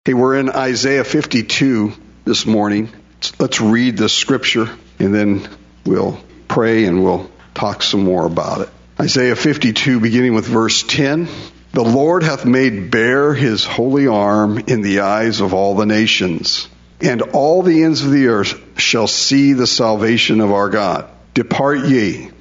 Hey, we're in Isaiah 52 this morning. Let's read the scripture and then we'll pray and we'll talk some more about it. Isaiah 52, beginning with verse 10. The Lord hath made bare his holy arm in the eyes of all the nations, and all the ends of the earth shall see the salvation of our God. Depart ye,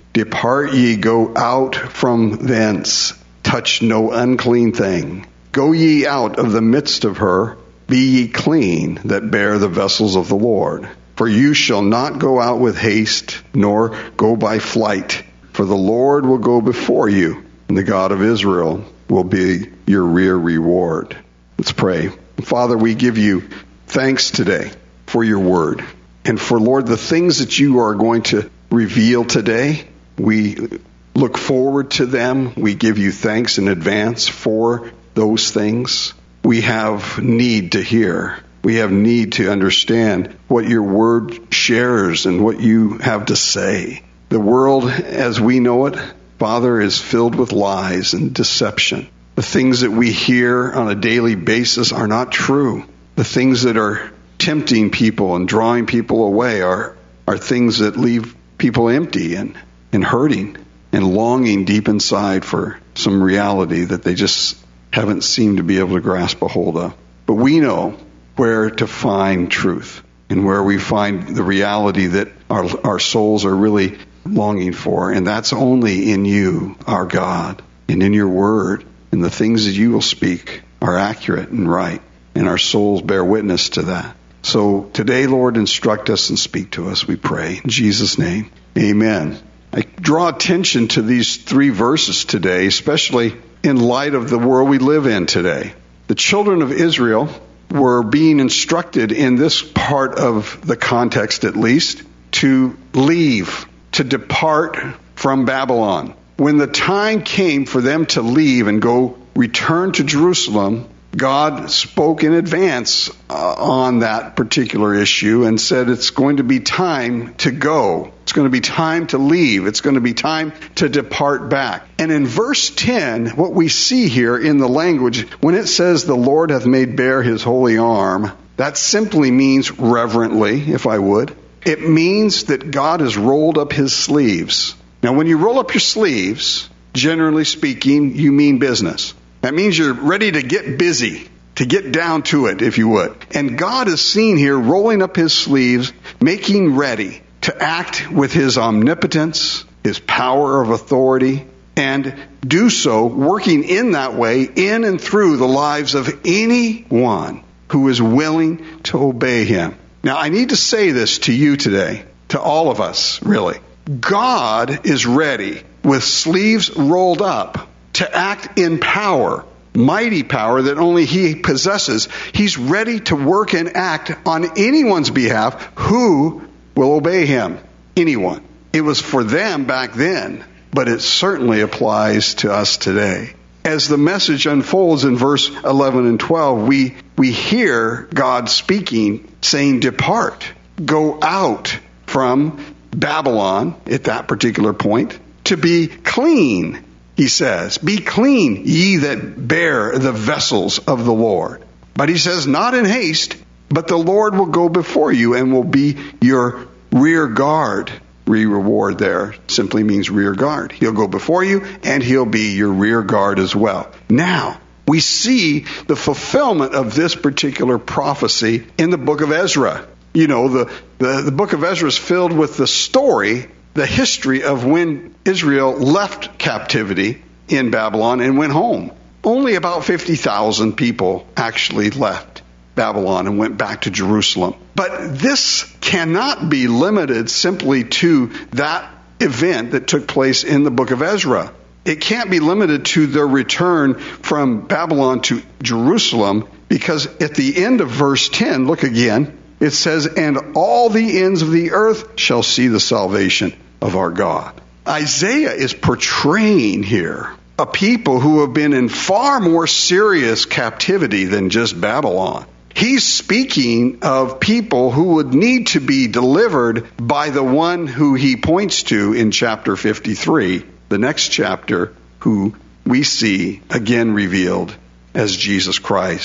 go out from thence, touch no unclean thing. Go ye out of the midst of her, be ye clean that bear the vessels of the Lord. For you shall not go out with haste, nor go by flight. For the Lord will go before you, and the God of Israel will be your rear reward. Let's pray. Father, we give you thanks today for your word. And for, Lord, the things that you are going to reveal today, we look forward to them. We give you thanks in advance for those things. We have need to hear. We have need to understand what your word shares and what you have to say. The world, as we know it, Father, is filled with lies and deception. The things that we hear on a daily basis are not true. The things that are tempting people and drawing people away are things that leave people empty and hurting and longing deep inside for some reality that they just haven't seemed to be able to grasp a hold of. But we know where to find truth and where we find the reality that our souls are really longing for. And that's only in you, our God, and in your word. And the things that you will speak are accurate and right. And our souls bear witness to that. So today, Lord, instruct us and speak to us, we pray. In Jesus' name, amen. I draw attention to these three verses today, especially in light of the world we live in today. The children of Israel were being instructed in this part of the context, at least, to leave, to depart from Babylon. When the time came for them to leave and go return to Jerusalem, God spoke in advance on that particular issue and said it's going to be time to go. It's going to be time to leave. It's going to be time to depart back. And in verse 10, what we see here in the language, when it says the Lord hath made bare his holy arm, that simply means reverently, if I would. It means that God has rolled up his sleeves. Now, when you roll up your sleeves, generally speaking, you mean business. That means you're ready to get busy, to get down to it, if you would. And God is seen here rolling up his sleeves, making ready to act with his omnipotence, his power of authority, and do so, working in that way, in and through the lives of anyone who is willing to obey him. Now, I need to say this to you today, to all of us, really. God is ready, with sleeves rolled up, to act in power, mighty power that only he possesses. He's ready to work and act on anyone's behalf who will obey him. Anyone. It was for them back then, but it certainly applies to us today. As the message unfolds in verse 11 and 12, we hear God speaking, saying, depart, go out from Babylon at that particular point, to be clean. He says, be clean, ye that bear the vessels of the Lord. But he says, not in haste, but the Lord will go before you and will be your rear guard. Reward there simply means rear guard. He'll go before you and he'll be your rear guard as well. Now, we see the fulfillment of this particular prophecy in the book of Ezra. You know, the book of Ezra is filled with the story, the history of when Israel left captivity in Babylon and went home. Only about 50,000 people actually left Babylon and went back to Jerusalem. But this cannot be limited simply to that event that took place in the book of Ezra. It can't be limited to their return from Babylon to Jerusalem, because at the end of verse 10, look again, it says, and all the ends of the earth shall see the salvation of our God. Isaiah is portraying here a people who have been in far more serious captivity than just Babylon. He's speaking of people who would need to be delivered by the one who he points to in chapter 53, the next chapter, who we see again revealed as Jesus Christ.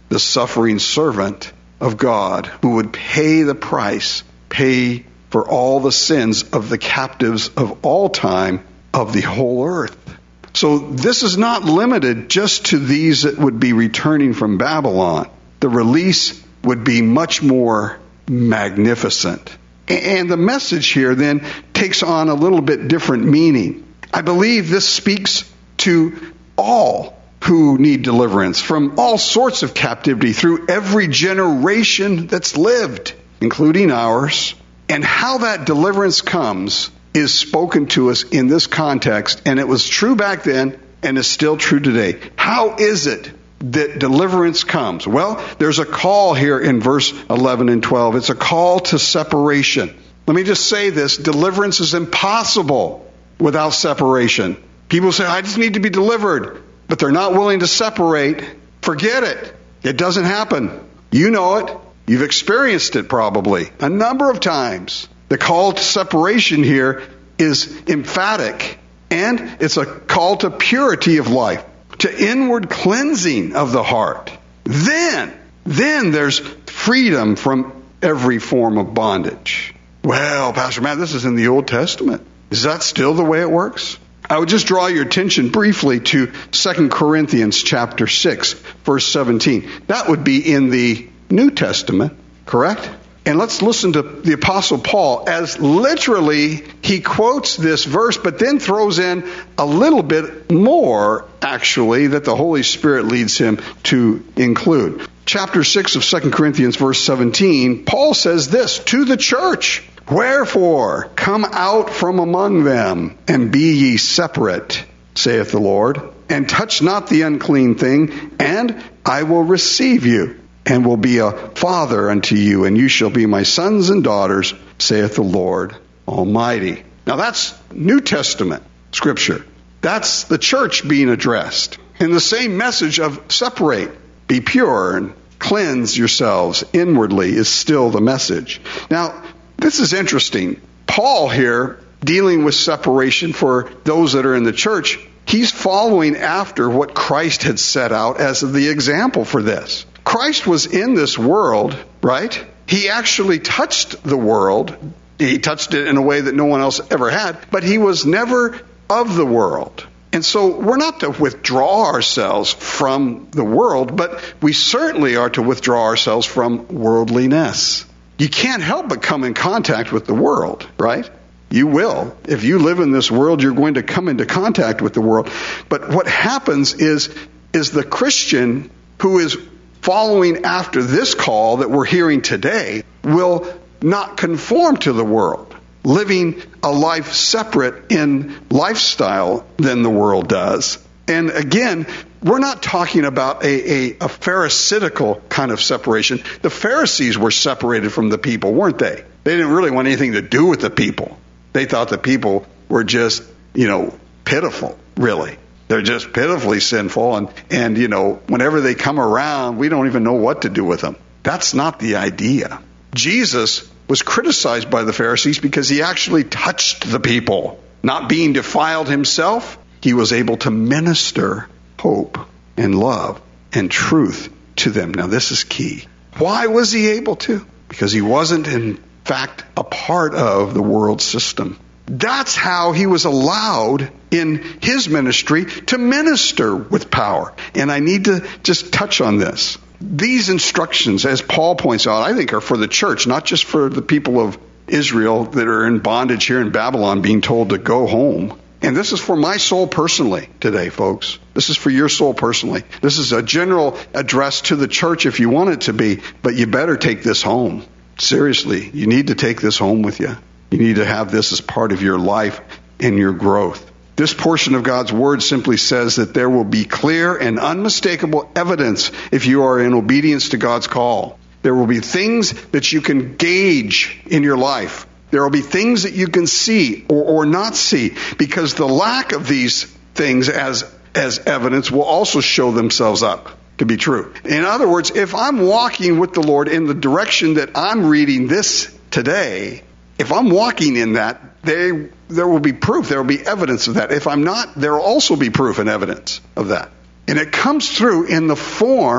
the suffering servant of God who would pay the price, pay for all the sins of the captives of all time of the whole earth. So this is not limited just to these that would be returning from Babylon. The release would be much more magnificent. And the message here then takes on a little bit different meaning. I believe this speaks to all who need deliverance from all sorts of captivity through every generation that's lived, including ours. And how that deliverance comes is spoken to us in this context, and it was true back then and is still true today. How is it that deliverance comes? Well, there's a call here in verse 11 and 12. It's a call to separation. Let me just say this. Deliverance is impossible without separation. People say, I just need to be delivered, but they're not willing to separate. Forget it. It doesn't happen. You know it. You've experienced it probably a number of times. The call to separation here is emphatic, and it's a call to purity of life, to inward cleansing of the heart. Then there's freedom from every form of bondage. Well, Pastor Matt, this is in the Old Testament. Is that still the way it works? I would just draw your attention briefly to 2 Corinthians chapter 6, verse 17. That would be in the New Testament, correct? And let's listen to the Apostle Paul as literally he quotes this verse, but then throws in a little bit more, actually, that the Holy Spirit leads him to include. Chapter 6 of 2 Corinthians, verse 17, Paul says this to the church, Wherefore, come out from among them, and be ye separate, saith the Lord, and touch not the unclean thing, and I will receive you, and will be a father unto you, and you shall be my sons and daughters, saith the Lord Almighty. Now that's New Testament scripture. That's the church being addressed. And the same message of separate, be pure, and cleanse yourselves inwardly is still the message. Now, this is interesting. Paul here, dealing with separation for those that are in the church, he's following after what Christ had set out as the example for this. Christ was in this world, right? He actually touched the world. He touched it in a way that no one else ever had, but he was never of the world. And so we're not to withdraw ourselves from the world, but we certainly are to withdraw ourselves from worldliness. You can't help but come in contact with the world, right? You will. If you live in this world, you're going to come into contact with the world. But what happens is the Christian who is following after this call that we're hearing today will not conform to the world, living a life separate in lifestyle than the world does. And again, we're not talking about a pharisaical kind of separation. The Pharisees were separated from the people, weren't they? They didn't really want anything to do with the people. They thought the people were just, pitiful, really. They're just pitifully sinful, and whenever they come around, we don't even know what to do with them. That's not the idea. Jesus was criticized by the Pharisees because he actually touched the people. Not being defiled himself, he was able to minister hope and love and truth to them. Now, this is key. Why was he able to? Because he wasn't, in fact, a part of the world system. That's how he was allowed in his ministry to minister with power. And I need to just touch on this. These instructions, as Paul points out, I think are for the church, not just for the people of Israel that are in bondage here in Babylon being told to go home. And this is for my soul personally today, folks. This is for your soul personally. This is a general address to the church if you want it to be, but you better take this home. Seriously, you need to take this home with you. You need to have this as part of your life and your growth. This portion of God's Word simply says that there will be clear and unmistakable evidence if you are in obedience to God's call. There will be things that you can gauge in your life. There will be things that you can see or not see, because the lack of these things as evidence will also show themselves up to be true. In other words, if I'm walking with the Lord in the direction that I'm reading this today, if I'm walking in that, there will be proof. There will be evidence of that. If I'm not, there will also be proof and evidence of that. And it comes through in the form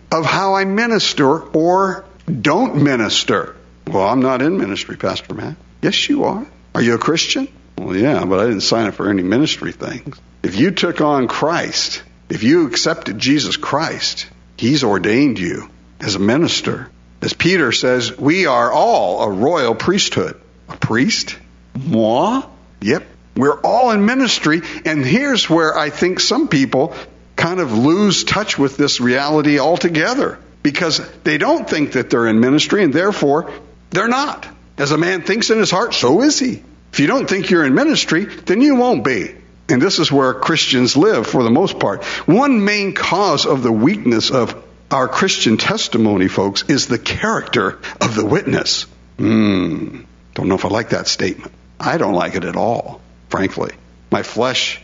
of how I minister or don't minister. Well, I'm not in ministry, Pastor Matt. Yes, you are. Are you a Christian? Well, yeah, but I didn't sign up for any ministry things. If you took on Christ, if you accepted Jesus Christ, He's ordained you as a minister. As Peter says, we are all a royal priesthood. A priest? Moi? Yep. We're all in ministry, and here's where I think some people kind of lose touch with this reality altogether, because they don't think that they're in ministry, and therefore they're not. As a man thinks in his heart, so is he. If you don't think you're in ministry, then you won't be. And this is where Christians live for the most part. One main cause of the weakness of our Christian testimony, folks, is the character of the witness. Don't know if I like that statement. I don't like it at all, frankly. My flesh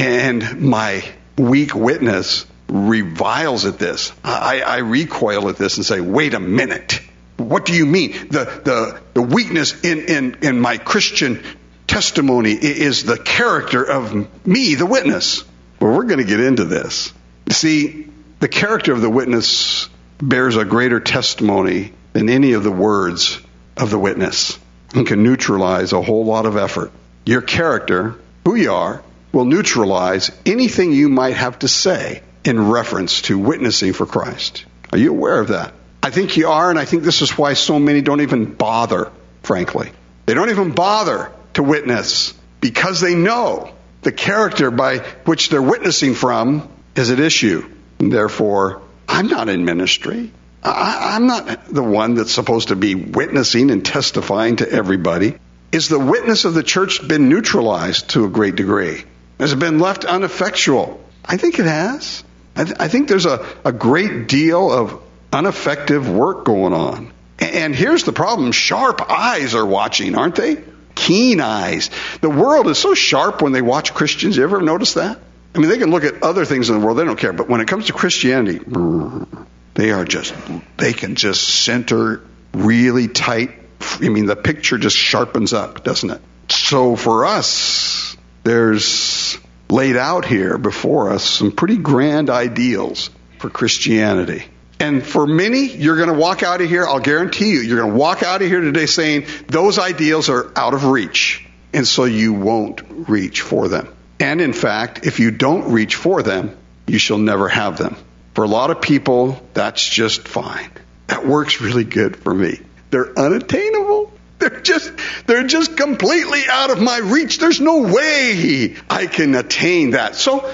and my weak witness reviles at this. I recoil at this and say, wait a minute. What do you mean? The weakness in my Christian testimony is the character of me, the witness. Well, we're going to get into this. See, the character of the witness bears a greater testimony than any of the words of the witness and can neutralize a whole lot of effort. Your character, who you are, will neutralize anything you might have to say in reference to witnessing for Christ. Are you aware of that? I think you are, and I think this is why so many don't even bother, frankly. They don't even bother to witness because they know the character by which they're witnessing from is at issue. And therefore, I'm not in ministry. I'm not the one that's supposed to be witnessing and testifying to everybody. Is the witness of the church been neutralized to a great degree? Has it been left ineffectual? I think it has. I think there's a great deal of ineffective work going on. And here's the problem. Sharp eyes are watching, aren't they? Keen eyes. The world is so sharp when they watch Christians. You ever notice that? I mean, they can look at other things in the world. They don't care. But when it comes to Christianity, they can just center really tight. I mean, the picture just sharpens up, doesn't it? So for us, there's laid out here before us some pretty grand ideals for Christianity. And for many, you're going to walk out of here, I'll guarantee you're going to walk out of here today saying those ideals are out of reach. And so you won't reach for them. And in fact, if you don't reach for them, you shall never have them. For a lot of people, that's just fine. That works really good for me. They're unattainable. They're just completely out of my reach. There's no way I can attain that. So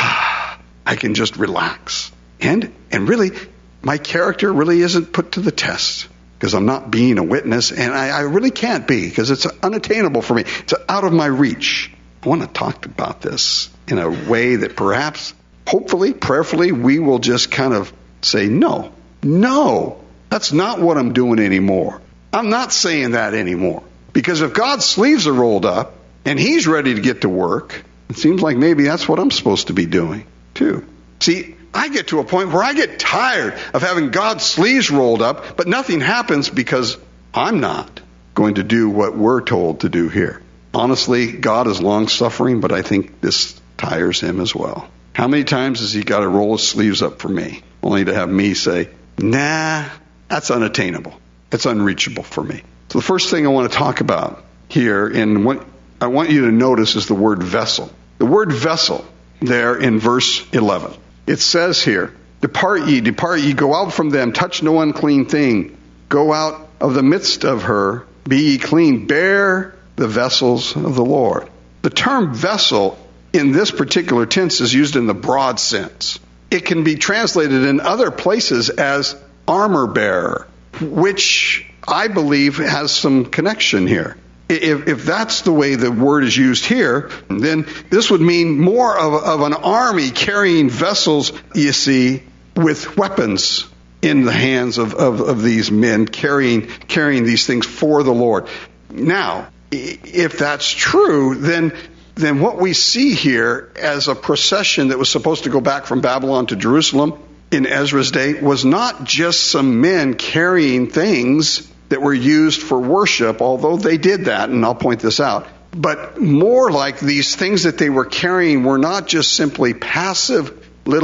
I can just relax. And really, my character really isn't put to the test because I'm not being a witness, and I really can't be because it's unattainable for me. It's out of my reach. I want to talk about this in a way that perhaps, hopefully, prayerfully, we will just kind of say, no, that's not what I'm doing anymore. I'm not saying that anymore. Because if God's sleeves are rolled up and He's ready to get to work, it seems like maybe that's what I'm supposed to be doing too. See, I get to a point where I get tired of having God's sleeves rolled up, but nothing happens because I'm not going to do what we're told to do here. Honestly, God is long-suffering, but I think this tires Him as well. How many times has He got to roll His sleeves up for me, only to have me say, nah, that's unattainable. It's unreachable for me. So the first thing I want to talk about here, and what I want you to notice, is the word vessel. The word vessel there in verse 11. It says here, depart ye, go out from them, touch no unclean thing. Go out of the midst of her, be ye clean, bear the vessels of the Lord. The term vessel in this particular tense is used in the broad sense. It can be translated in other places as armor bearer, which I believe has some connection here. If that's the way the word is used here, then this would mean more of an army carrying vessels, you see, with weapons in the hands of these men carrying these things for the Lord. Now, if that's true, then what we see here as a procession that was supposed to go back from Babylon to Jerusalem in Ezra's day was not just some men carrying things that were used for worship, although they did that, and I'll point this out, but more like these things that they were carrying were not just simply passive little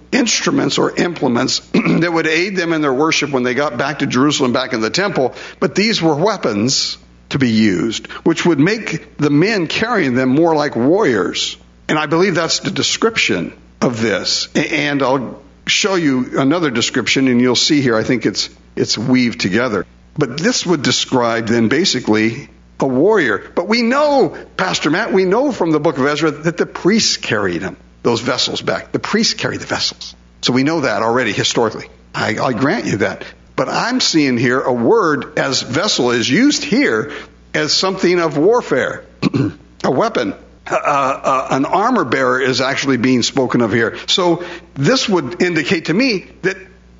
instruments or implements that would aid them in their worship when they got back to Jerusalem, back in the temple, but these were weapons to be used, which would make the men carrying them more like warriors. And I believe that's the description of this. And I'll show you another description, and you'll see here, I think it's weaved together. But this would describe then basically a warrior. But we know, Pastor Matt, we know from the book of Ezra that the priests carried them, those vessels back. The priests carried the vessels. So we know that already historically. I grant you that. But I'm seeing here a word as vessel is used here as something of warfare, a weapon. An armor bearer is actually being spoken of here. So this would indicate to me that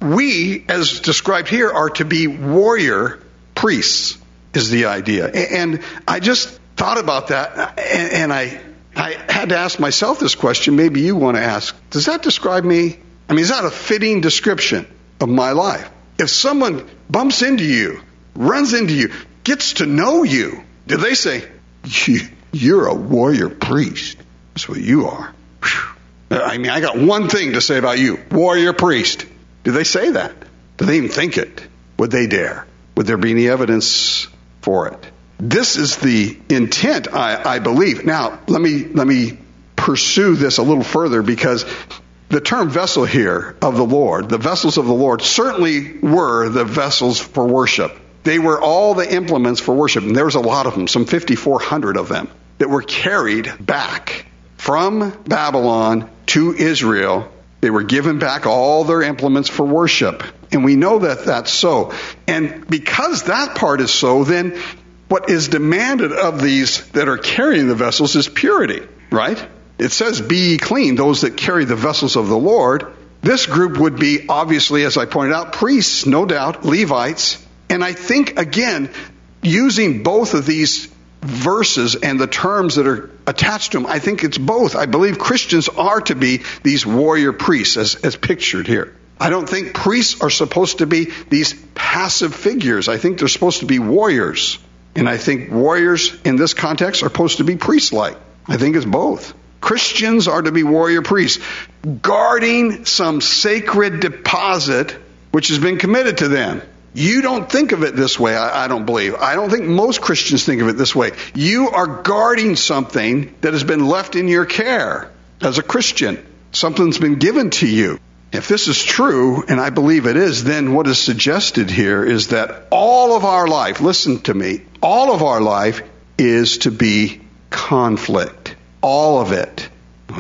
we, as described here, are to be warrior priests, is the idea. And I just thought about that, and I had to ask myself this question. Maybe you want to ask, does that describe me? I mean, is that a fitting description of my life? If someone bumps into you, runs into you, gets to know you, do they say, you're a warrior priest? That's what you are. Whew. I mean, I got one thing to say about you, warrior priest. Do they say that? Do they even think it? Would they dare? Would there be any evidence for it? This is the intent, I believe. Now, let me pursue this a little further, because the term vessel here of the Lord, the vessels of the Lord, certainly were the vessels for worship. They were all the implements for worship, and there was a lot of them, some 5,400 of them, that were carried back from Babylon to Israel. They were given back all their implements for worship, and we know that that's so. And because that part is so, then what is demanded of these that are carrying the vessels is purity, right? It says, be ye clean, those that carry the vessels of the Lord. This group would be, obviously, as I pointed out, priests, no doubt, Levites. And I think, again, using both of these verses and the terms that are attached to them, I think it's both. I believe Christians are to be these warrior priests, as pictured here. I don't think priests are supposed to be these passive figures. I think they're supposed to be warriors. And I think warriors in this context are supposed to be priest-like. I think it's both. Christians are to be warrior priests, guarding some sacred deposit which has been committed to them. You don't think of it this way, I don't believe. I don't think most Christians think of it this way. You are guarding something that has been left in your care as a Christian. Something's been given to you. If this is true, and I believe it is, then what is suggested here is that all of our life, listen to me, all of our life is to be conflict. All of it.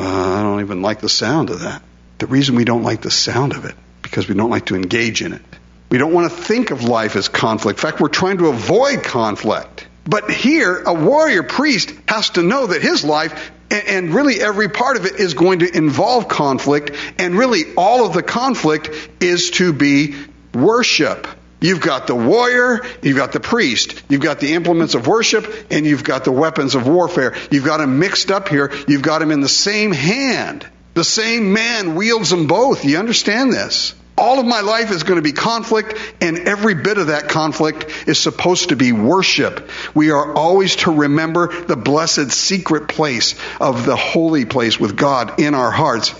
I don't even like the sound of that. The reason we don't like the sound of it, because we don't like to engage in it. We don't want to think of life as conflict. In fact, we're trying to avoid conflict. But here, a warrior priest has to know that his life, and really every part of it, is going to involve conflict. And really all of the conflict is to be worship. You've got the warrior, you've got the priest, you've got the implements of worship, and you've got the weapons of warfare. You've got them mixed up here. You've got them in the same hand. The same man wields them both. You understand this? All of my life is going to be conflict, and every bit of that conflict is supposed to be worship. We are always to remember the blessed secret place of the holy place with God in our hearts,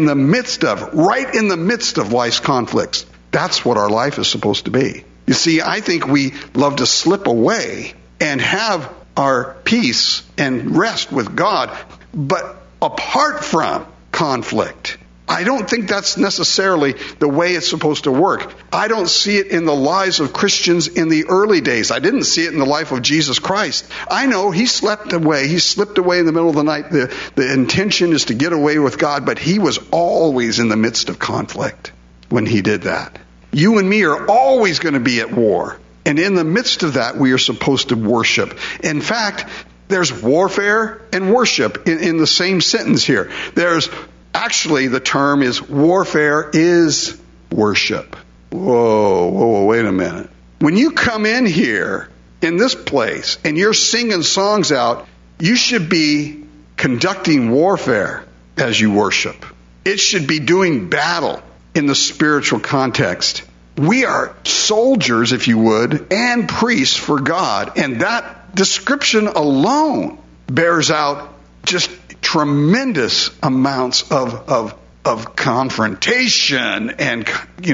right in the midst of life's conflicts. That's what our life is supposed to be. You see, I think we love to slip away and have our peace and rest with God, but apart from conflict. I don't think that's necessarily the way it's supposed to work. I don't see it in the lives of Christians in the early days. I didn't see it in the life of Jesus Christ. I know he slept away. He slipped away in the middle of the night. The intention is to get away with God, but he was always in the midst of conflict when he did that. You and me are always going to be at war. And in the midst of that, we are supposed to worship. In fact, there's warfare and worship in the same sentence here. Actually, the term is warfare is worship. Whoa, wait a minute. When you come in here, in this place, and you're singing songs out, you should be conducting warfare as you worship. It should be doing battle in the spiritual context. We are soldiers, if you would, and priests for God. And that description alone bears out just tremendous amounts of of confrontation and,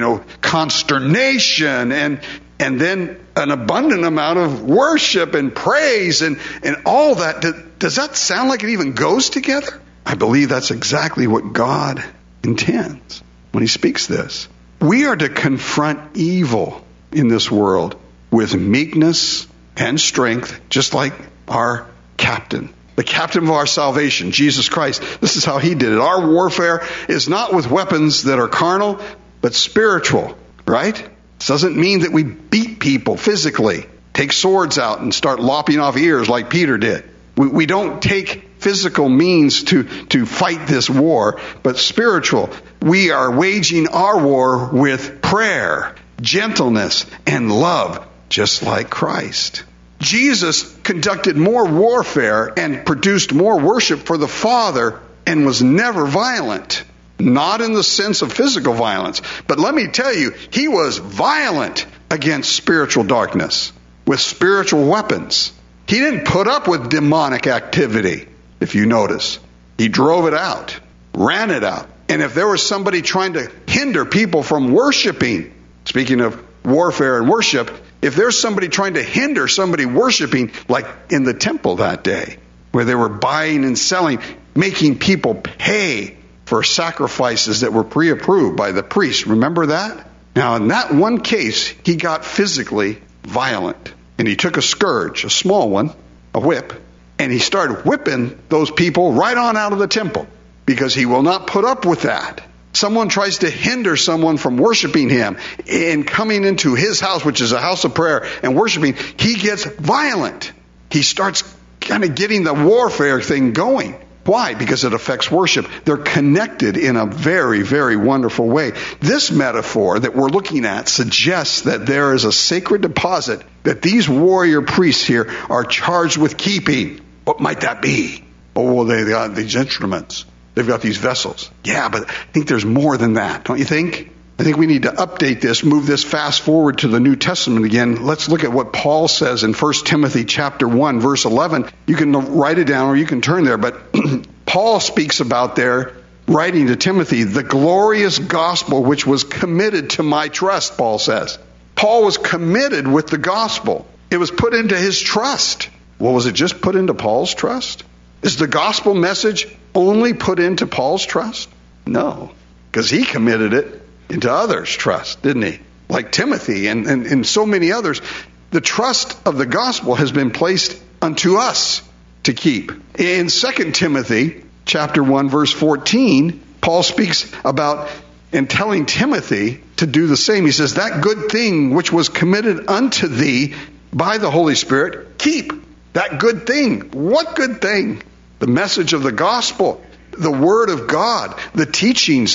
consternation and then an abundant amount of worship and praise and all that. Does that sound like it even goes together? I believe that's exactly what God intends when he speaks this. We are to confront evil in this world with meekness and strength, just like our captain, the captain of our salvation, Jesus Christ. This is how he did it. Our warfare is not with weapons that are carnal, but spiritual, right? This doesn't mean that we beat people physically, take swords out and start lopping off ears like Peter did. We don't take physical means to fight this war, but spiritual. We are waging our war with prayer, gentleness, and love, just like Christ. Jesus conducted more warfare and produced more worship for the Father and was never violent. Not in the sense of physical violence, but let me tell you, he was violent against spiritual darkness with spiritual weapons. He didn't put up with demonic activity, if you notice. He drove it out, ran it out. And if there was somebody trying to hinder people from worshiping, speaking of warfare and worship, if there's somebody trying to hinder somebody worshiping, like in the temple that day, where they were buying and selling, making people pay for sacrifices that were pre-approved by the priest. Remember that? Now, in that one case, he got physically violent. And he took a scourge, a small one, a whip, and he started whipping those people right on out of the temple because he will not put up with that. Someone tries to hinder someone from worshiping him and coming into his house, which is a house of prayer, and worshiping, he gets violent. He starts kind of getting the warfare thing going. Why? Because it affects worship. They're connected in a very, very wonderful way. This metaphor that we're looking at suggests that there is a sacred deposit that these warrior priests here are charged with keeping. What might that be? Oh, well, they got these instruments. They've got these vessels. Yeah, but I think there's more than that, don't you think? I think we need to update this, move this fast forward to the New Testament again. Let's look at what Paul says in 1 Timothy chapter 1, verse 11. You can write it down or you can turn there, but Paul speaks about there, writing to Timothy, the glorious gospel which was committed to my trust, Paul says. Paul was committed with the gospel. It was put into his trust. Well, was it just put into Paul's trust? Is the gospel message only put into Paul's trust? No, because he committed it into others' trust, didn't he? Like Timothy and so many others. The trust of the gospel has been placed unto us to keep. In 2 Timothy chapter 1, verse 14, Paul speaks about and telling Timothy to do the same. He says, that good thing which was committed unto thee by the Holy Spirit, keep that good thing. What good thing? The message of the gospel, the word of God, the teachings,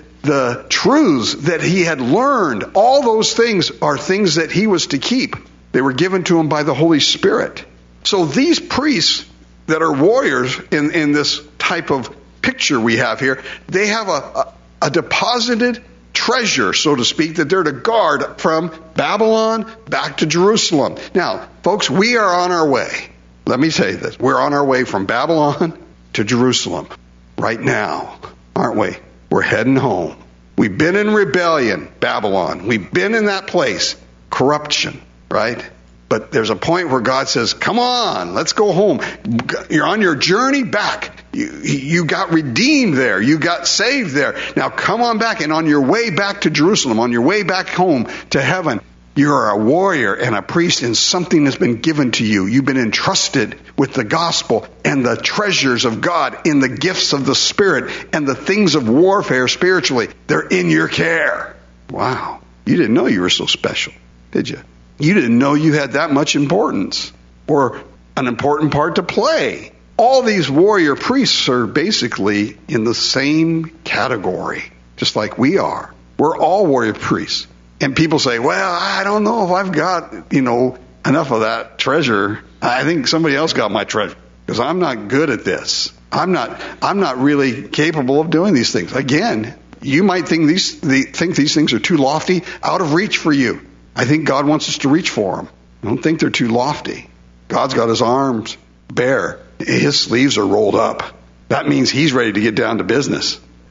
the truths that he had learned. All those things are things that he was to keep. They were given to him by the Holy Spirit. So these priests that are warriors in this type of picture we have here, they have a deposited treasure, so to speak, that they're to guard from Babylon back to Jerusalem. Now, folks, we are on our way. Let me say this. We're on our way from Babylon to Jerusalem right now, aren't we? We're heading home. We've been in rebellion, Babylon. We've been in that place, corruption, right? But there's a point where God says, come on, let's go home. You're on your journey back. You got redeemed there. You got saved there. Now come on back. And on your way back to Jerusalem, on your way back home to heaven, you're a warrior and a priest, and something has been given to you. You've been entrusted with the gospel and the treasures of God in the gifts of the Spirit and the things of warfare spiritually. They're in your care. Wow. You didn't know you were so special, did you? You didn't know you had that much importance or an important part to play. All these warrior priests are basically in the same category, just like we are. We're all warrior priests. And people say, well, I don't know if I've got, enough of that treasure. I think somebody else got my treasure because I'm not good at this. I'm not really capable of doing these things. Again, you might think these things are too lofty, out of reach for you. I think God wants us to reach for them. I don't think they're too lofty. God's got his arms bare. His sleeves are rolled up. That means he's ready to get down to business.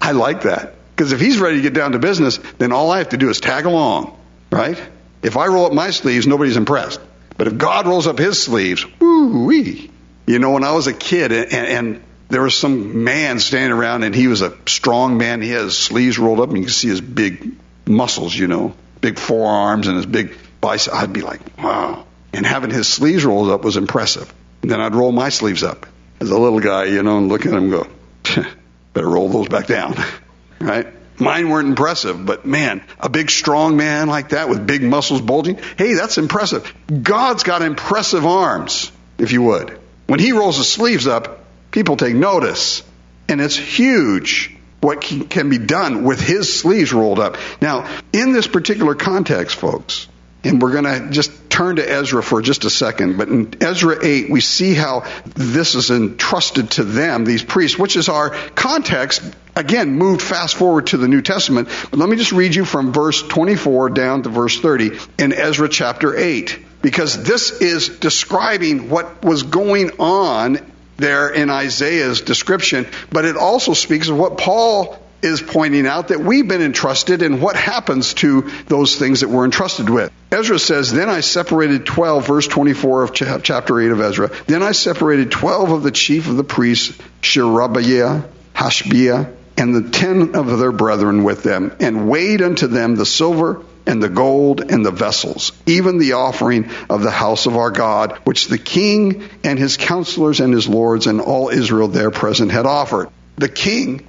I like that. Because if he's ready to get down to business, then all I have to do is tag along, right? If I roll up my sleeves, nobody's impressed. But if God rolls up his sleeves, woo-wee. You know, when I was a kid and there was some man standing around and he was a strong man, he had his sleeves rolled up and you could see his big muscles, you know, big forearms and his big bicep. I'd be like, wow. And having his sleeves rolled up was impressive. And then I'd roll my sleeves up as a little guy, you know, and look at him and go, better roll those back down, right? Mine weren't impressive, but man, a big strong man like that with big muscles bulging, hey, that's impressive. God's got impressive arms, if you would. When he rolls his sleeves up, people take notice. And it's huge what can be done with his sleeves rolled up. Now, in this particular context, folks, and we're going to just turn to Ezra for just a second, but in Ezra 8, we see how this is entrusted to them, these priests, which is our context, again, moved fast forward to the New Testament. But let me just read you from verse 24 down to verse 30 in Ezra chapter 8, because this is describing what was going on there in Isaiah's description, but it also speaks of what Paul is pointing out, that we've been entrusted and what happens to those things that we're entrusted with. Ezra says, then I separated 12, verse 24 of chapter 8 of Ezra. Then I separated 12 of the chief of the priests, Sherebiah, Hashbiah, and the 10 of their brethren with them, and weighed unto them the silver and the gold and the vessels, even the offering of the house of our God, which the king and his counselors and his lords and all Israel there present had offered. The king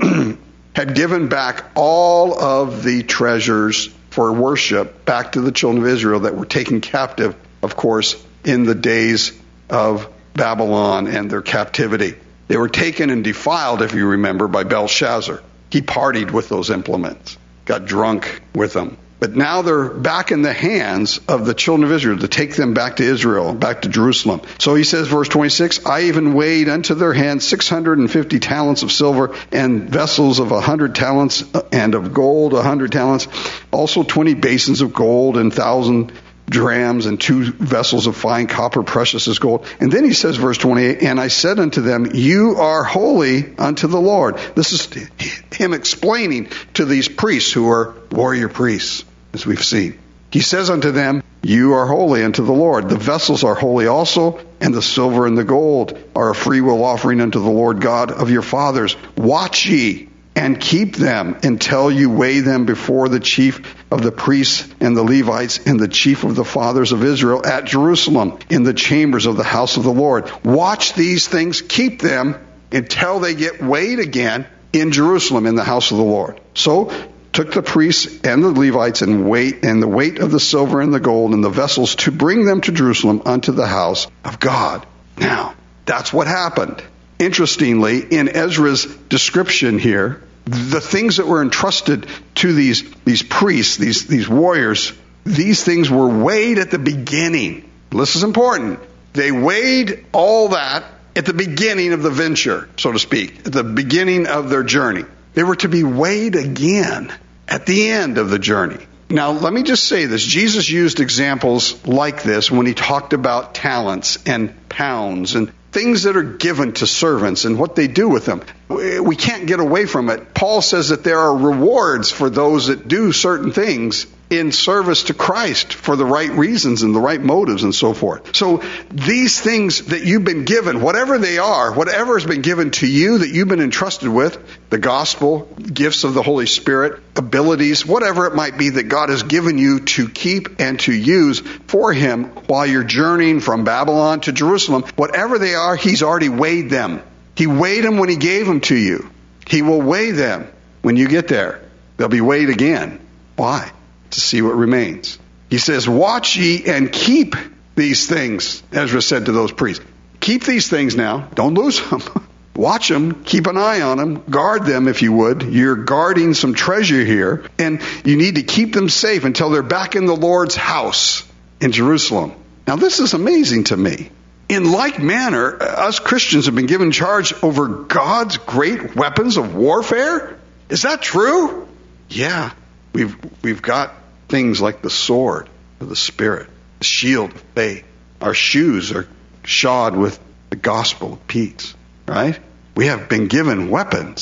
had given back all of the treasures for worship back to the children of Israel that were taken captive, of course, in the days of Babylon and their captivity. They were taken and defiled, if you remember, by Belshazzar. He partied with those implements, got drunk with them. But now they're back in the hands of the children of Israel to take them back to Israel, back to Jerusalem. So he says, verse 26, I even weighed unto their hands 650 talents of silver and vessels of 100 talents and of gold 100 talents, also 20 basins of gold and 1,000 drams and 2 vessels of fine copper, precious as gold. And then he says, verse 28, and I said unto them, you are holy unto the Lord. This is him explaining to these priests who are warrior priests, as we've seen. He says unto them, you are holy unto the Lord. The vessels are holy also, and the silver and the gold are a freewill offering unto the Lord God of your fathers. Watch ye and keep them until you weigh them before the chief of the priests and the Levites and the chief of the fathers of Israel at Jerusalem in the chambers of the house of the Lord. Watch these things, keep them until they get weighed again in Jerusalem in the house of the Lord. So took the priests and the Levites and the weight of the silver and the gold and the vessels to bring them to Jerusalem unto the house of God. Now, that's what happened. Interestingly, in Ezra's description here, the things that were entrusted to these priests, these warriors, these things were weighed at the beginning. This is important. They weighed all that at the beginning of the venture, so to speak, at the beginning of their journey. They were to be weighed again at the end of the journey. Now, let me just say this. Jesus used examples like this when he talked about talents and pounds and things that are given to servants and what they do with them. We can't get away from it. Paul says that there are rewards for those that do certain things in service to Christ for the right reasons and the right motives and so forth. So these things that you've been given, whatever they are, whatever has been given to you that you've been entrusted with, the gospel, gifts of the Holy Spirit, abilities, whatever it might be that God has given you to keep and to use for Him while you're journeying from Babylon to Jerusalem, whatever they are, He's already weighed them. He weighed them when He gave them to you. He will weigh them when you get there. They'll be weighed again. Why? To see what remains. He says, watch ye and keep these things, Ezra said to those priests. Keep these things now. Don't lose them. Watch them. Keep an eye on them. Guard them, if you would. You're guarding some treasure here, and you need to keep them safe until they're back in the Lord's house in Jerusalem. Now, this is amazing to me. In like manner, us Christians have been given charge over God's great weapons of warfare. Is that true? Yeah. We've got things like the sword of the Spirit, the shield of faith. Our shoes are shod with the gospel of peace, right? We have been given weapons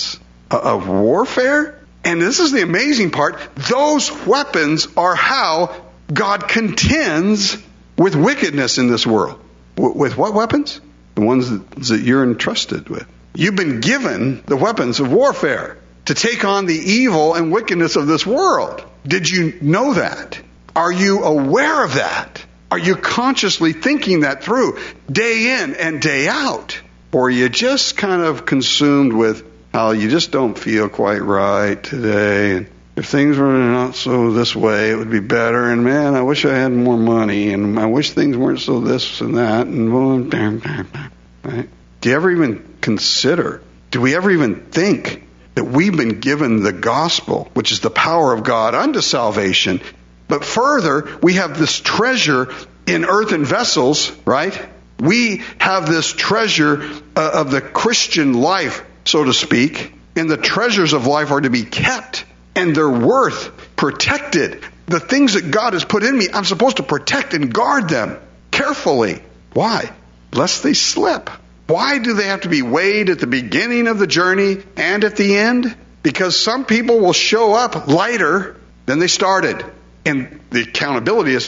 of warfare. And this is the amazing part. Those weapons are how God contends with wickedness in this world. With what weapons? The ones that you're entrusted with. You've been given the weapons of warfare to take on the evil and wickedness of this world. Did you know that? Are you aware of that? Are you consciously thinking that through day in and day out? Or are you just kind of consumed with how you just don't feel quite right today? And if things were not so this way, it would be better. And man, I wish I had more money. And I wish things weren't so this and that. And right? Do you ever even consider, do we ever even think that we've been given the gospel, which is the power of God unto salvation? But further, we have this treasure in earthen vessels, right? We have this treasure of the Christian life, so to speak. And the treasures of life are to be kept, and their worth protected. The things that God has put in me, I'm supposed to protect and guard them carefully. Why? Lest they slip. Why do they have to be weighed at the beginning of the journey and at the end? Because some people will show up lighter than they started. And the accountability is,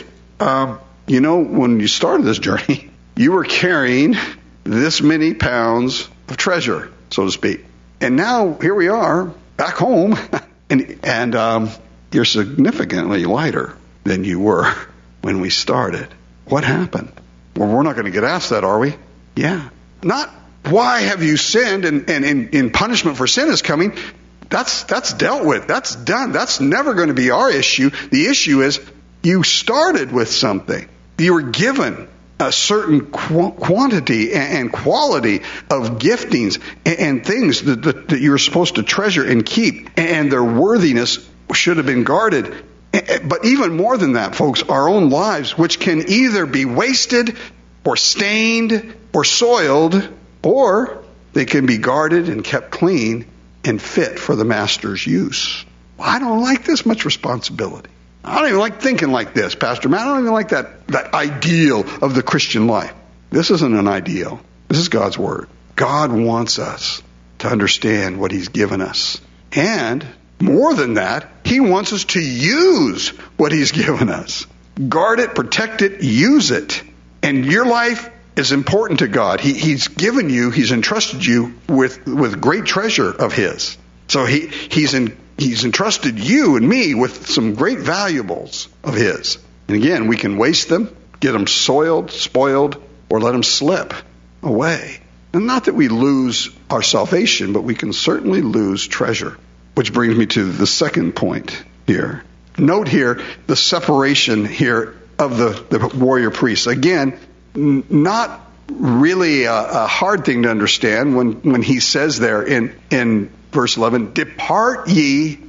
when you started this journey, you were carrying this many pounds of treasure, so to speak. And now here we are back home, and you're significantly lighter than you were when we started. What happened? Well, we're not going to get asked that, are we? Yeah. Not why have you sinned and in punishment for sin is coming. That's dealt with. That's done. That's never going to be our issue. The issue is you started with something. You were given a certain quantity and quality of giftings and things that you're supposed to treasure and keep. And their worthiness should have been guarded. But even more than that, folks, our own lives, which can either be wasted or stained or soiled, or they can be guarded and kept clean and fit for the master's use. Well, I don't like this much responsibility. I don't even like thinking like this, Pastor Matt. I don't even like that ideal of the Christian life. This isn't an ideal. This is God's Word. God wants us to understand what He's given us. And more than that, He wants us to use what He's given us. Guard it, protect it, use it. And your life is important to God. He's given you, He's entrusted you with great treasure of His. So He's entrusted you and me with some great valuables of His. And again, we can waste them, get them soiled, spoiled, or let them slip away. And not that we lose our salvation, but we can certainly lose treasure. Which brings me to the second point here. Note here the separation here of the warrior priests. Again, not really a hard thing to understand when he says there in verse 11, depart ye,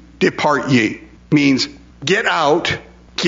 means get out,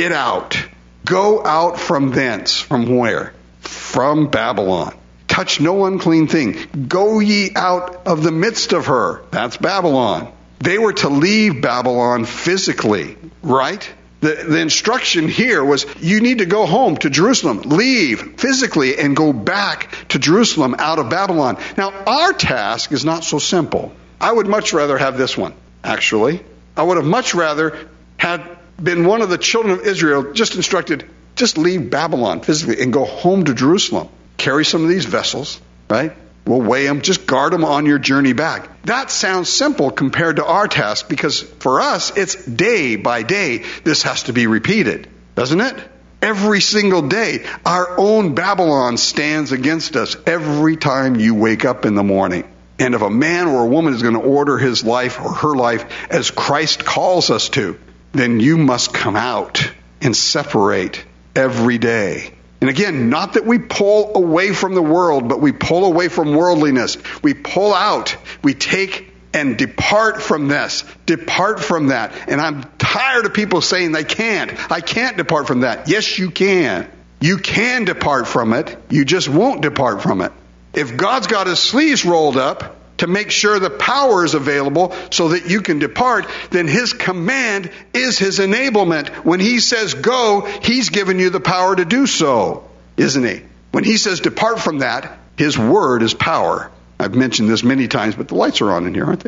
go out from thence. From where? From Babylon. Touch no unclean thing. Go ye out of the midst of her. That's Babylon. They were to leave Babylon physically, right? The instruction here was you need to go home to Jerusalem, leave physically and go back to Jerusalem out of Babylon. Now, our task is not so simple. I would much rather have this one, actually. I would have much rather had been one of the children of Israel just instructed, just leave Babylon physically and go home to Jerusalem. Carry some of these vessels, right? We'll weigh them, just guard them on your journey back. That sounds simple compared to our task because for us, it's day by day this has to be repeated, doesn't it? Every single day, our own Babylon stands against us every time you wake up in the morning. And if a man or a woman is going to order his life or her life as Christ calls us to, then you must come out and separate every day. And again, not that we pull away from the world, but we pull away from worldliness. We pull out. We take and depart from this. Depart from that. And I'm tired of people saying they can't. I can't depart from that. Yes, you can. You can depart from it. You just won't depart from it. If God's got His sleeves rolled up to make sure the power is available so that you can depart, then His command is His enablement. When He says go, He's given you the power to do so, isn't He? When He says depart from that, His word is power. I've mentioned this many times, but the lights are on in here, aren't they?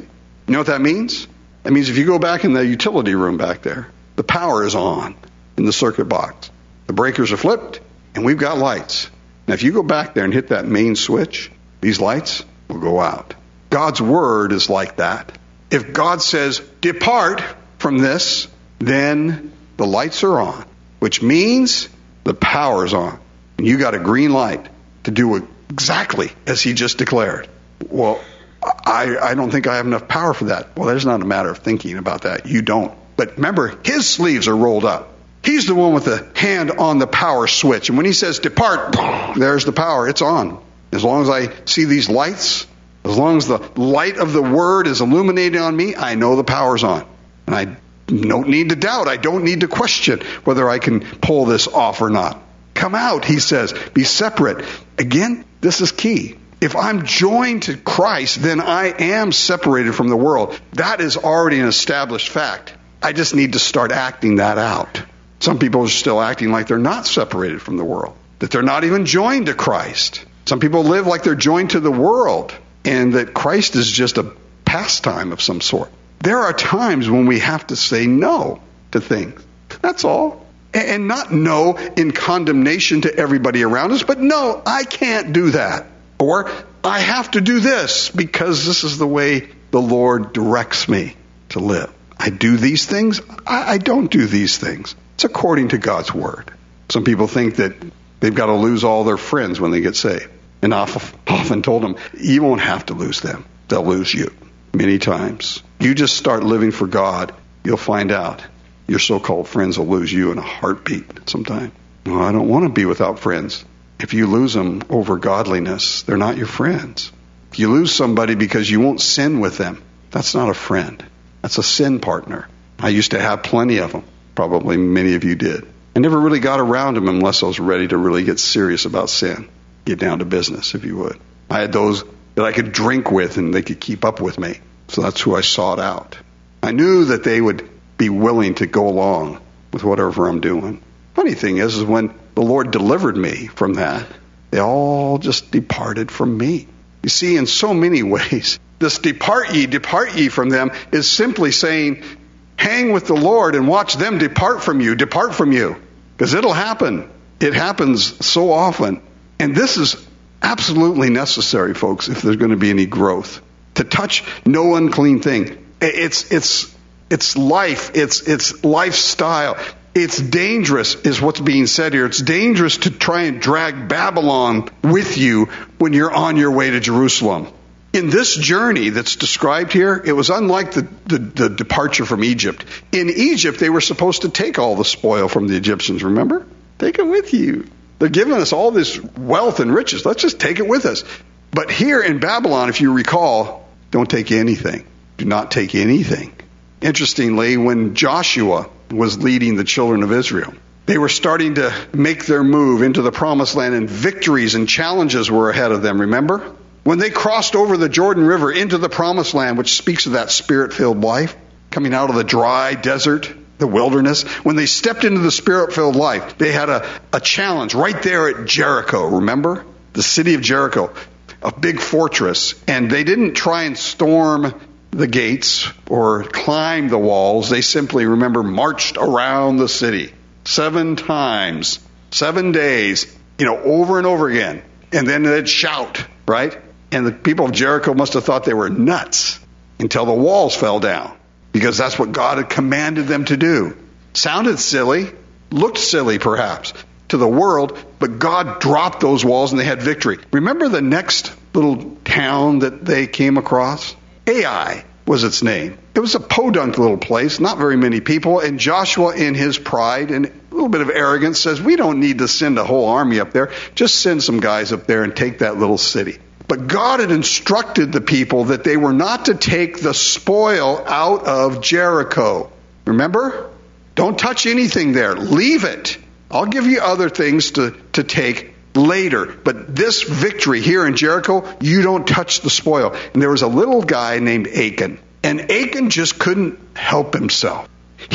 You know what that means? That means if you go back in the utility room back there, the power is on in the circuit box. The breakers are flipped, and we've got lights. Now, if you go back there and hit that main switch, these lights will go out. God's word is like that. If God says, depart from this, then the lights are on, which means the power is on. And you got a green light to do exactly as he just declared. Well, I don't think I have enough power for that. Well, that's not a matter of thinking about that. You don't. But remember, his sleeves are rolled up. He's the one with the hand on the power switch. And when he says depart, there's the power. It's on. As long as I see these lights, as long as the light of the word is illuminating on me, I know the power's on. And I don't need to doubt. I don't need to question whether I can pull this off or not. Come out, he says. Be separate. Again, this is key. If I'm joined to Christ, then I am separated from the world. That is already an established fact. I just need to start acting that out. Some people are still acting like they're not separated from the world, that they're not even joined to Christ. Some people live like they're joined to the world and that Christ is just a pastime of some sort. There are times when we have to say no to things. That's all. And not no in condemnation to everybody around us, but no, I can't do that. Or I have to do this because this is the way the Lord directs me to live. I do these things. I don't do these things. It's according to God's word. Some people think that they've got to lose all their friends when they get saved. And I've often told them, you won't have to lose them. They'll lose you many times. You just start living for God, you'll find out your so-called friends will lose you in a heartbeat sometime. Well, I don't want to be without friends. If you lose them over godliness, they're not your friends. If you lose somebody because you won't sin with them, that's not a friend. That's a sin partner. I used to have plenty of them. Probably many of you did. I never really got around them unless I was ready to really get serious about sin. Get down to business, if you would. I had those that I could drink with and they could keep up with me. So that's who I sought out. I knew that they would be willing to go along with whatever I'm doing. Funny thing is when the Lord delivered me from that, they all just departed from me. You see, in so many ways, this depart ye from them is simply saying, hang with the Lord and watch them depart from you. Because it'll happen. It happens so often. And this is absolutely necessary, folks, if there's going to be any growth. To touch no unclean thing. It's life. It's lifestyle. It's dangerous, is what's being said here. It's dangerous to try and drag Babylon with you when you're on your way to Jerusalem. In this journey that's described here, it was unlike the departure from Egypt. In Egypt, they were supposed to take all the spoil from the Egyptians, remember? Take it with you. They're giving us all this wealth and riches. Let's just take it with us. But here in Babylon, if you recall, don't take anything. Do not take anything. Interestingly, when Joshua was leading the children of Israel, they were starting to make their move into the promised land, and victories and challenges were ahead of them, remember? When they crossed over the Jordan River into the promised land, which speaks of that spirit-filled life, coming out of the dry desert, the wilderness, when they stepped into the spirit-filled life, they had a challenge right there at Jericho, remember? The city of Jericho, a big fortress, and they didn't try and storm the gates or climb the walls. They simply, remember, marched around the city 7 times, 7 days, over and over again. And then they'd shout, right? And the people of Jericho must have thought they were nuts until the walls fell down, because that's what God had commanded them to do. Sounded silly, looked silly perhaps to the world, but God dropped those walls and they had victory. Remember the next little town that they came across? Ai was its name. It was a podunk little place, not very many people, and Joshua, in his pride and a little bit of arrogance, says, we don't need to send a whole army up there. Just send some guys up there and take that little city. But God had instructed the people that they were not to take the spoil out of Jericho. Remember? Don't touch anything there. Leave it. I'll give you other things to take later. But this victory here in Jericho, you don't touch the spoil. And there was a little guy named Achan. And Achan just couldn't help himself.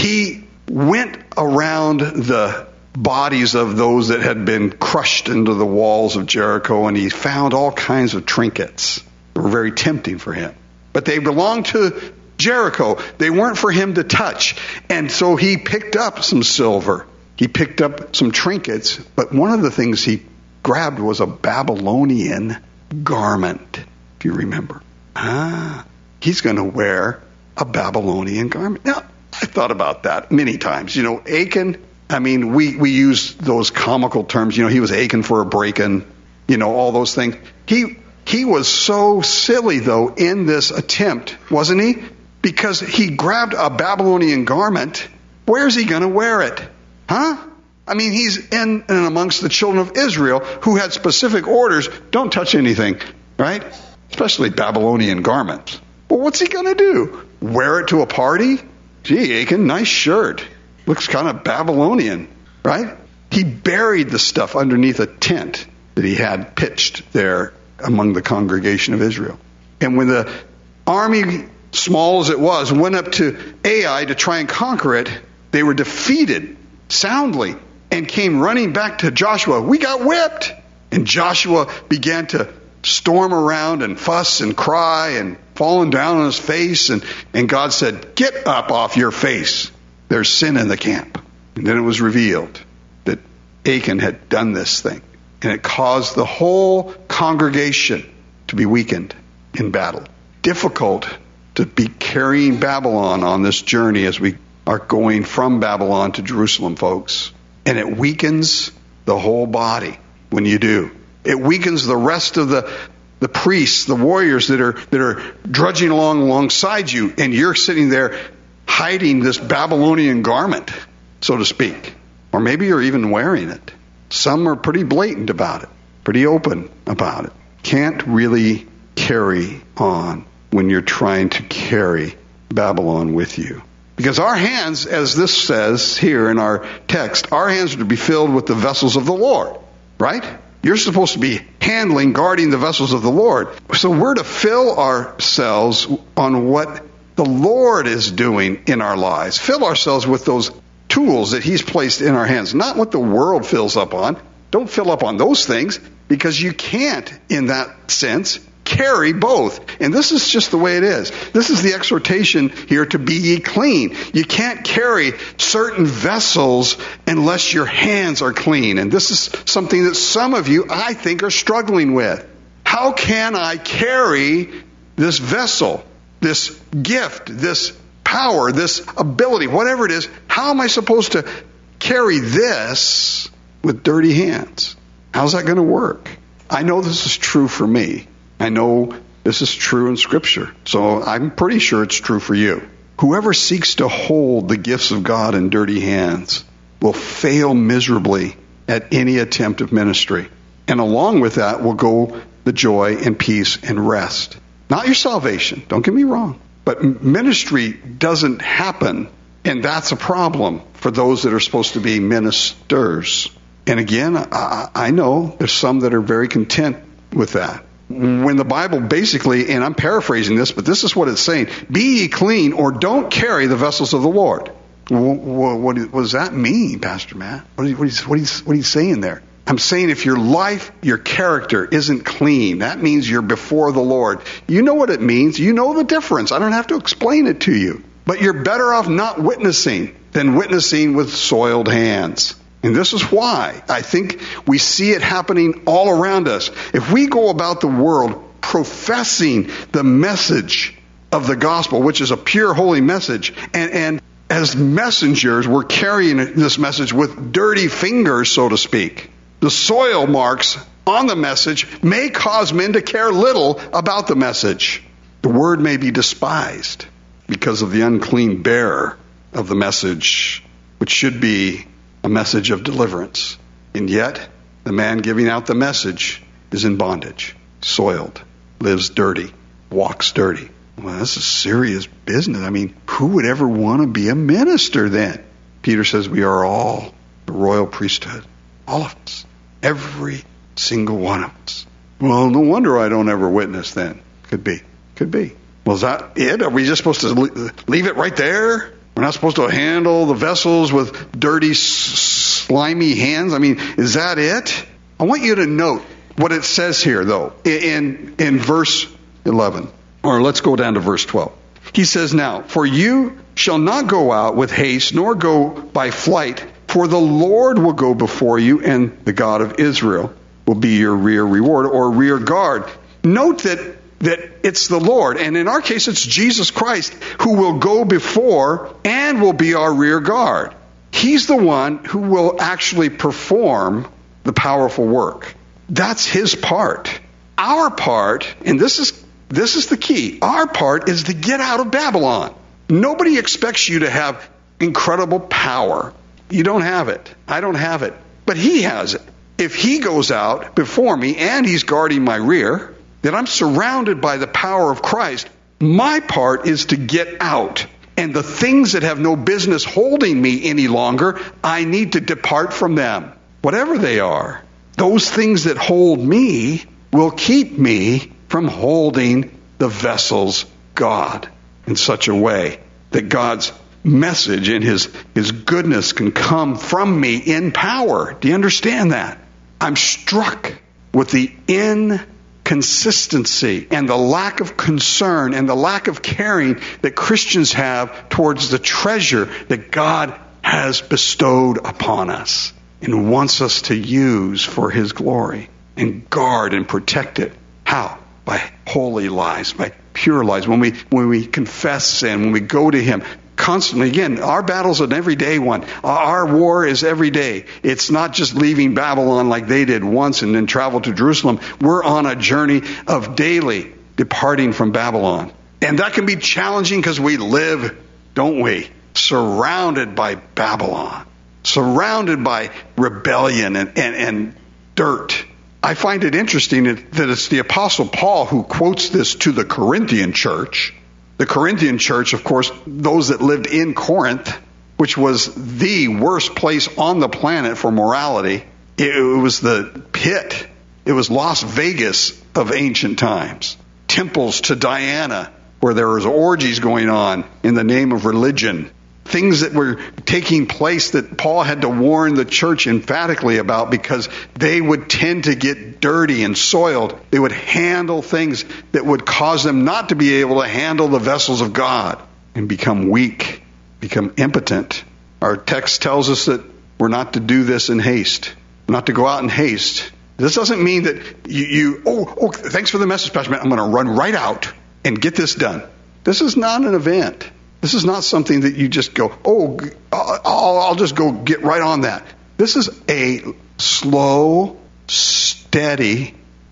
He went around the bodies of those that had been crushed into the walls of Jericho, and he found all kinds of trinkets that were very tempting for him. but they belonged to Jericho. They weren't for him to touch. And so he picked up some silver. He picked up some trinkets. But one of the things he grabbed was a Babylonian garment, if you remember. He's going to wear a Babylonian garment. Now, I thought about that many times. Achan, we use those comical terms. He was aching for a break-in, all those things. He was so silly, though, in this attempt, wasn't he? Because he grabbed a Babylonian garment. Where's he going to wear it? He's in and amongst the children of Israel who had specific orders. Don't touch anything, right? Especially Babylonian garments. Well, what's he going to do? Wear it to a party? Gee, Achan, nice shirt. Looks kind of Babylonian, right? He buried the stuff underneath a tent that he had pitched there among the congregation of Israel. And when the army, small as it was, went up to Ai to try and conquer it, they were defeated soundly and came running back to Joshua. We got whipped. And Joshua began to storm around and fuss and cry and falling down on his face. And God said, get up off your face. There's sin in the camp. And then it was revealed that Achan had done this thing. And it caused the whole congregation to be weakened in battle. Difficult to be carrying Babylon on this journey as we are going from Babylon to Jerusalem, folks. And it weakens the whole body when you do. It weakens the rest of the priests, the warriors that are drudging alongside you, and you're sitting there hiding this Babylonian garment, so to speak. Or maybe you're even wearing it. Some are pretty blatant about it, pretty open about it. Can't really carry on when you're trying to carry Babylon with you. Because our hands, as this says here in our text, our hands are to be filled with the vessels of the Lord, right? You're supposed to be guarding the vessels of the Lord. So we're to fill ourselves on what the Lord is doing in our lives. Fill ourselves with those tools that He's placed in our hands, not what the world fills up on. Don't fill up on those things, because you can't, in that sense, carry both. And this is just the way it is. This is the exhortation here, to be ye clean. You can't carry certain vessels unless your hands are clean. And this is something that some of you, I think, are struggling with. How can I carry this vessel, this gift, this power, this ability, whatever it is? How am I supposed to carry this with dirty hands? How's that going to work? I know this is true for me. I know this is true in Scripture, so I'm pretty sure it's true for you. Whoever seeks to hold the gifts of God in dirty hands will fail miserably at any attempt of ministry. And along with that will go the joy and peace and rest. Not your salvation, don't get me wrong. But ministry doesn't happen, and that's a problem for those that are supposed to be ministers. And again, I know there's some that are very content with that. When the Bible basically, and I'm paraphrasing this, but this is what it's saying: be ye clean, or don't carry the vessels of the Lord. What does that mean, Pastor Matt? What are you saying there? I'm saying if your life, your character isn't clean, that means you're before the Lord. You know what it means. You know the difference. I don't have to explain it to you. But you're better off not witnessing than witnessing with soiled hands. And this is why I think we see it happening all around us. If we go about the world professing the message of the gospel, which is a pure, holy message, and as messengers, we're carrying this message with dirty fingers, so to speak. The soil marks on the message may cause men to care little about the message. The word may be despised because of the unclean bearer of the message, which should be a message of deliverance. And yet, the man giving out the message is in bondage, soiled, lives dirty, walks dirty. Well, this is serious business. I mean, who would ever want to be a minister then? Peter says we are all the royal priesthood. All of us. Every single one of us. Well, no wonder I don't ever witness then. Could be. Well, is that it? Are we just supposed to leave it right there? We're not supposed to handle the vessels with dirty, slimy hands? I mean, is that it? I want you to note what it says here, though, in verse 11. Or let's go down to verse 12. He says, now, for you shall not go out with haste, nor go by flight, for the Lord will go before you, and the God of Israel will be your rear reward or rear guard. Note that it's the Lord, and in our case it's Jesus Christ, who will go before and will be our rear guard. He's the one who will actually perform the powerful work. That's his part. Our part, and this is the key, our part is to get out of Babylon. Nobody expects you to have incredible power. You don't have it. I don't have it. But he has it. If he goes out before me and he's guarding my rear, then I'm surrounded by the power of Christ. My part is to get out. And the things that have no business holding me any longer, I need to depart from them. Whatever they are. Those things that hold me will keep me from holding the vessel's God in such a way that God's message and his goodness can come from me in power. Do you understand that? I'm struck with the inconsistency and the lack of concern and the lack of caring that Christians have towards the treasure that God has bestowed upon us and wants us to use for his glory and guard and protect it. How? By holy lives, by pure lives. When we confess sin, when we go to him constantly. Again, our battle's an everyday one. Our war is every day. It's not just leaving Babylon like they did once and then travel to Jerusalem. We're on a journey of daily departing from Babylon. And that can be challenging because we live, don't we, surrounded by Babylon, surrounded by rebellion and dirt. I find it interesting that it's the Apostle Paul who quotes this to the Corinthian church. The Corinthian church, of course, those that lived in Corinth, which was the worst place on the planet for morality. It was the pit. It was Las Vegas of ancient times. Temples to Diana, where there was orgies going on in the name of religion. Things that were taking place that Paul had to warn the church emphatically about because they would tend to get dirty and soiled. They would handle things that would cause them not to be able to handle the vessels of God and become weak, become impotent. Our text tells us that we're not to do this in haste, not to go out in haste. This doesn't mean that thanks for the message, Pastor Matt. I'm going to run right out and get this done. This is not an event. This is not something that you just go, I'll just go get right on that. This is a slow, steady,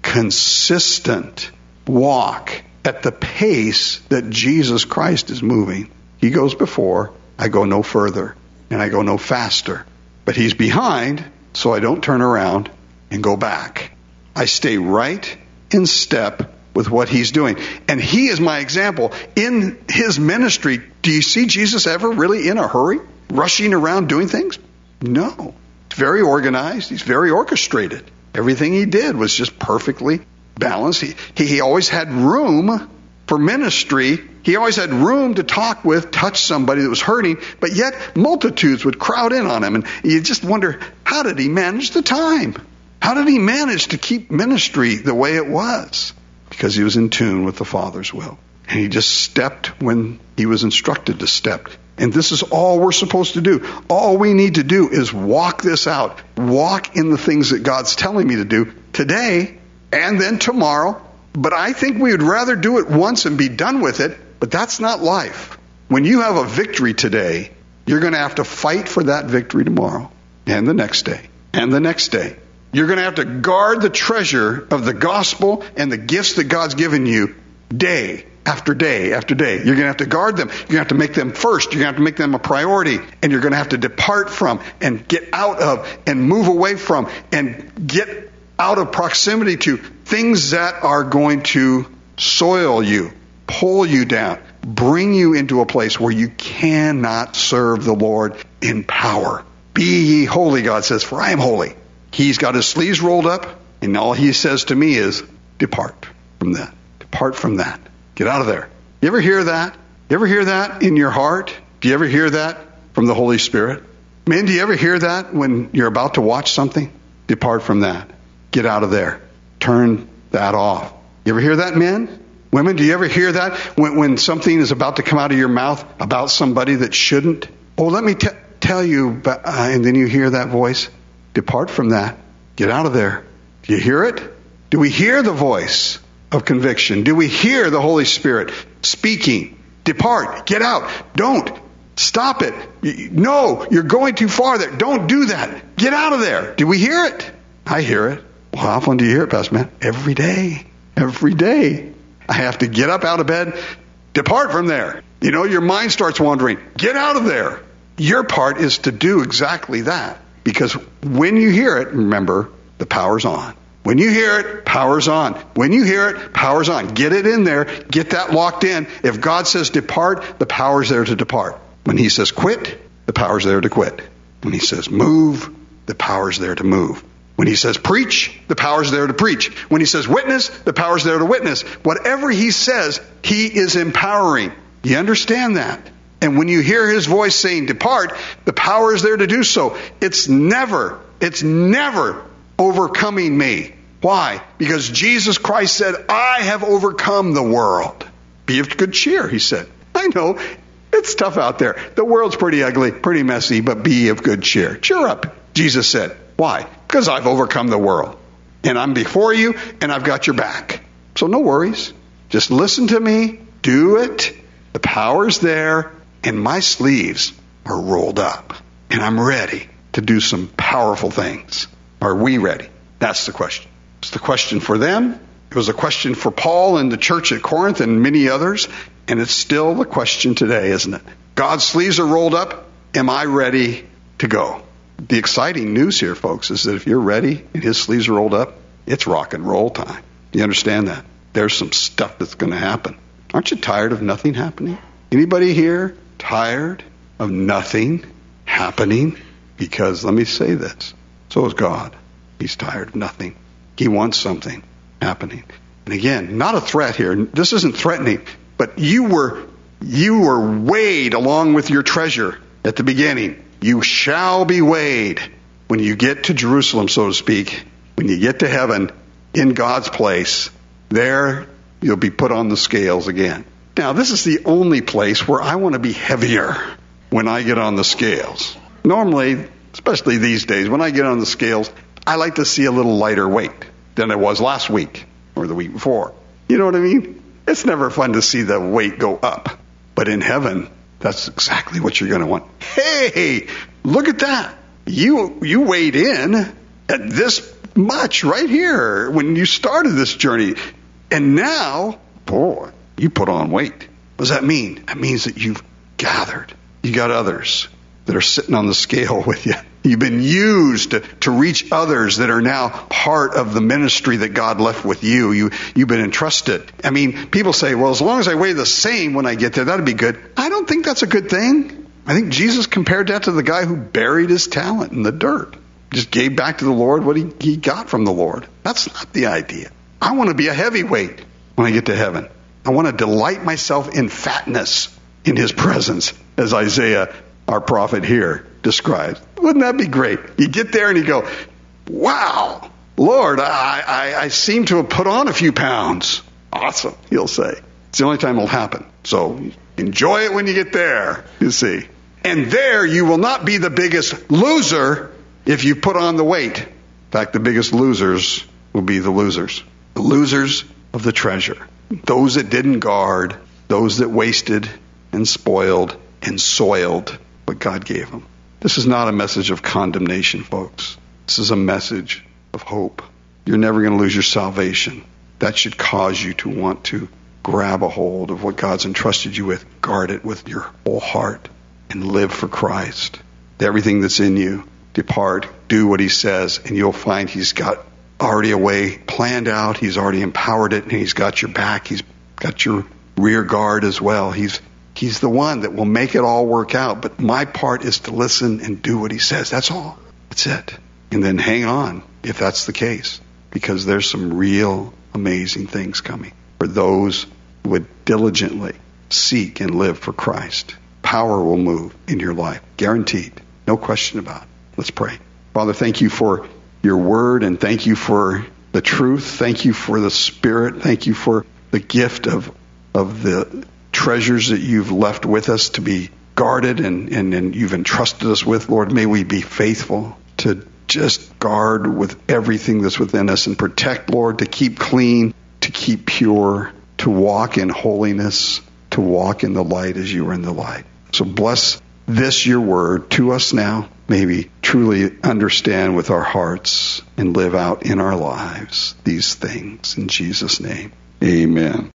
consistent walk at the pace that Jesus Christ is moving. He goes before, I go no further, and I go no faster. But he's behind, so I don't turn around and go back. I stay right in step with what he's doing. And he is my example. In his ministry, do you see Jesus ever really in a hurry, rushing around doing things? No. He's very organized. He's very orchestrated. Everything he did was just perfectly balanced. He always had room for ministry. He always had room to talk with, touch somebody that was hurting, but yet multitudes would crowd in on him. And you just wonder, how did he manage the time? How did he manage to keep ministry the way it was? Because he was in tune with the Father's will. And he just stepped when he was instructed to step. And this is all we're supposed to do. All we need to do is walk this out. Walk in the things that God's telling me to do today and then tomorrow. But I think we would rather do it once and be done with it. But that's not life. When you have a victory today, you're going to have to fight for that victory tomorrow and the next day and the next day. You're going to have to guard the treasure of the gospel and the gifts that God's given you day after day after day. You're going to have to guard them. You're going to have to make them first. You're going to have to make them a priority. And you're going to have to depart from and get out of and move away from and get out of proximity to things that are going to soil you, pull you down, bring you into a place where you cannot serve the Lord in power. Be ye holy, God says, for I am holy. He's got his sleeves rolled up, and all he says to me is, depart from that. Depart from that. Get out of there. You ever hear that? You ever hear that in your heart? Do you ever hear that from the Holy Spirit? Men, do you ever hear that when you're about to watch something? Depart from that. Get out of there. Turn that off. You ever hear that, men? Women, do you ever hear that when something is about to come out of your mouth about somebody that shouldn't? Oh, let me tell you, and then you hear that voice. Depart from that. Get out of there. Do you hear it? Do we hear the voice of conviction? Do we hear the Holy Spirit speaking? Depart. Get out. Don't. Stop it. No, you're going too far there. Don't do that. Get out of there. Do we hear it? I hear it. Well, how often do you hear it, Pastor Matt? Every day. Every day. I have to get up out of bed. Depart from there. You know, your mind starts wandering. Get out of there. Your part is to do exactly that. Because when you hear it, remember, the power's on. When you hear it, power's on. When you hear it, power's on. Get it in there. Get that locked in. If God says depart, the power's there to depart. When He says quit, the power's there to quit. When He says move, the power's there to move. When He says preach, the power's there to preach. When He says witness, the power's there to witness. Whatever He says, He is empowering. You understand that? And when you hear His voice saying depart, the power is there to do so. It's never overcoming me. Why? Because Jesus Christ said, I have overcome the world. Be of good cheer, He said. I know, it's tough out there. The world's pretty ugly, pretty messy, but be of good cheer. Cheer up, Jesus said. Why? Because I've overcome the world. And I'm before you, and I've got your back. So no worries. Just listen to me. Do it. The power's there, and my sleeves are rolled up. And I'm ready to do some powerful things. Are we ready? That's the question. It's the question for them. It was a question for Paul and the church at Corinth and many others. And it's still the question today, isn't it? God's sleeves are rolled up. Am I ready to go? The exciting news here, folks, is that if you're ready and His sleeves are rolled up, it's rock and roll time. You understand that? There's some stuff that's going to happen. Aren't you tired of nothing happening? Anybody here tired of nothing happening? Because let me say this. So is God. He's tired of nothing. He wants something happening. And again, not a threat here. This isn't threatening. But you were weighed along with your treasure at the beginning. You shall be weighed when you get to Jerusalem, so to speak. When you get to heaven, in God's place, there you'll be put on the scales again. Now, this is the only place where I want to be heavier when I get on the scales. Normally, especially these days, when I get on the scales, I like to see a little lighter weight than it was last week or the week before. You know what I mean? It's never fun to see the weight go up. But in heaven, that's exactly what you're going to want. Hey, look at that. You weighed in at this much right here when you started this journey. And now, boy, you put on weight. What does that mean? That means that you've gathered. You got others that are sitting on the scale with you. You've been used to reach others that are now part of the ministry that God left with you. You've been entrusted. I mean, people say, well, as long as I weigh the same when I get there, that'd be good. I don't think that's a good thing. I think Jesus compared that to the guy who buried his talent in the dirt. Just gave back to the Lord what he got from the Lord. That's not the idea. I want to be a heavyweight when I get to heaven. I want to delight myself in fatness in His presence, as Isaiah, our prophet here, describes. Wouldn't that be great? You get there and you go, wow, Lord, I seem to have put on a few pounds. Awesome, He'll say. It's the only time it'll happen. So enjoy it when you get there, you see. And there you will not be the biggest loser if you put on the weight. In fact, the biggest losers will be the losers. The losers of the treasure. Those that didn't guard, those that wasted and spoiled and soiled what God gave them. This is not a message of condemnation, folks. This is a message of hope. You're never going to lose your salvation. That should cause you to want to grab a hold of what God's entrusted you with, guard it with your whole heart, and live for Christ. Everything that's in you, depart, do what He says, and you'll find He's got already a way planned out. He's already empowered it, and He's got your back. He's got your rear guard as well. He's the one that will make it all work out. But my part is to listen and do what He says. That's all. That's it. And then hang on if that's the case, because there's some real amazing things coming for those who would diligently seek and live for Christ. Power will move in your life. Guaranteed. No question about it. Let's pray. Father, thank You for Your word, and thank You for the truth. Thank You for the Spirit. Thank You for the gift of the treasures that you've left with us to be guarded and you've entrusted us with, Lord. May we be faithful to just guard with everything that's within us and protect, Lord, to keep clean, to keep pure, to walk in holiness, to walk in the light as you are in the light. So bless this, your word, to us now. May we truly understand with our hearts and live out in our lives these things. In Jesus' name, amen.